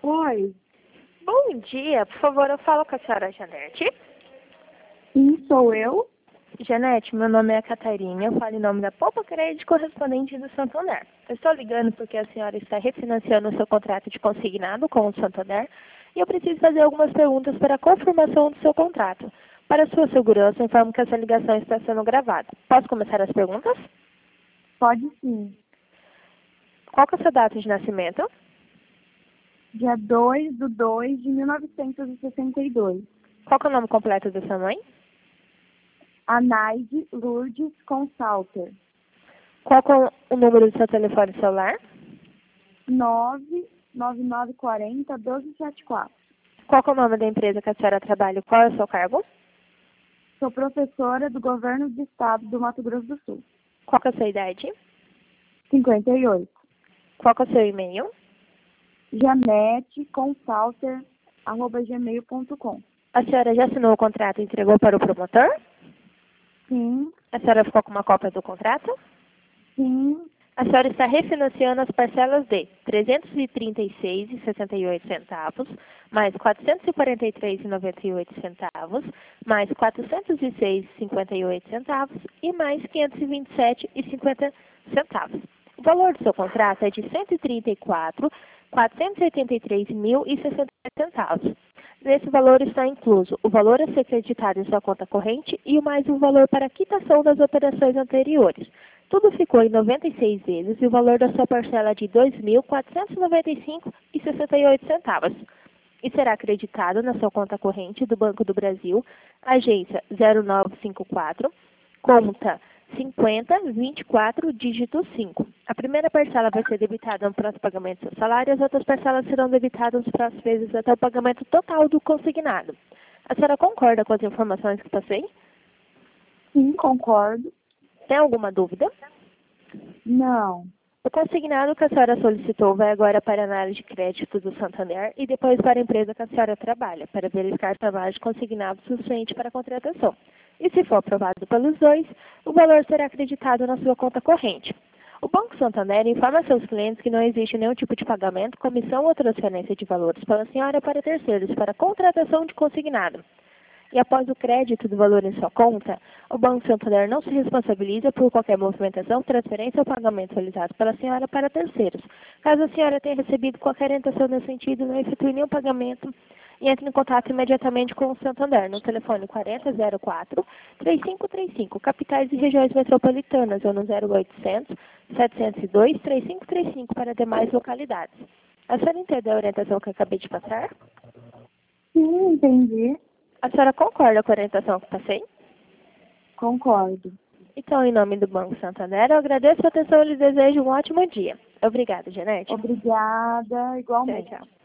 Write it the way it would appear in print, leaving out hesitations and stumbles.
Oi, Bom dia, por favor, eu falo com a senhora Janete. sim, sou eu. Janete, meu nome é Catarina, eu falo em nome da Poupa Crédito correspondente do Santander. Eu estou ligando porque a senhora está refinanciando o seu contrato de consignado com o Santander e eu preciso fazer algumas perguntas para a confirmação do seu contrato. Para sua segurança, informo que essa ligação está sendo gravada. Posso começar as perguntas? Pode sim. Qual que é a sua data de nascimento? Dia 2/2/1962. Qual que é o nome completo da sua mãe? Anaide Lourdes Consalter. Qual que é o número do seu telefone celular? 99940-1274. Qual que é o nome da empresa que a senhora trabalha e qual é o seu cargo? Sou professora do Governo do Estado do Mato Grosso do Sul. Qual que é a sua idade? 58. Qual que é o seu e-mail? janeteconsalter@gmail.com. A senhora já assinou o contrato e entregou para o promotor? Sim, A senhora ficou com uma cópia do contrato? sim, A senhora está refinanciando as parcelas de R$ 336,68, mais R$ 443,98, mais R$ 406,58 e mais R$ 527,50. O valor do seu contrato é de R$ 134.483.060. Nesse valor está incluso o valor a ser creditado em sua conta corrente e o mais o valor para quitação das operações anteriores. Tudo ficou em 96 vezes e o valor da sua parcela é de R$ 2.495,68 e será acreditado na sua conta corrente do Banco do Brasil, agência 0954, conta 5024, dígito 5. A primeira parcela vai ser debitada no próximo pagamento do seu salário e as outras parcelas serão debitadas nos próximos meses até o pagamento total do consignado. A senhora concorda com as informações que passei? sim, concordo. Tem alguma dúvida? Não. O consignado que a senhora solicitou vai agora para a análise de crédito do Santander e depois para a empresa que a senhora trabalha, para verificar se a análise de consignado suficiente para a contratação. E se for aprovado pelos dois, o valor será acreditado na sua conta corrente. O Banco Santander informa a seus clientes que não existe nenhum tipo de pagamento, comissão ou transferência de valores pela senhora para terceiros para a contratação de consignado. E após o crédito do valor em sua conta, o Banco Santander não se responsabiliza por qualquer movimentação, transferência ou pagamento realizado pela senhora para terceiros. Caso a senhora tenha recebido qualquer orientação nesse sentido, não efetue nenhum pagamento e entre em contato imediatamente com o Santander no telefone 4004-3535, capitais e regiões metropolitanas, ou no 0800-702-3535 para demais localidades. A senhora entendeu a orientação que eu acabei de passar? Sim, entendi. A senhora concorda com a orientação que passei? Concordo. Então, em nome do Banco Santander, eu agradeço a atenção e lhe desejo um ótimo dia. Obrigada, Janete. Obrigada, Tchau, igualmente. tchau.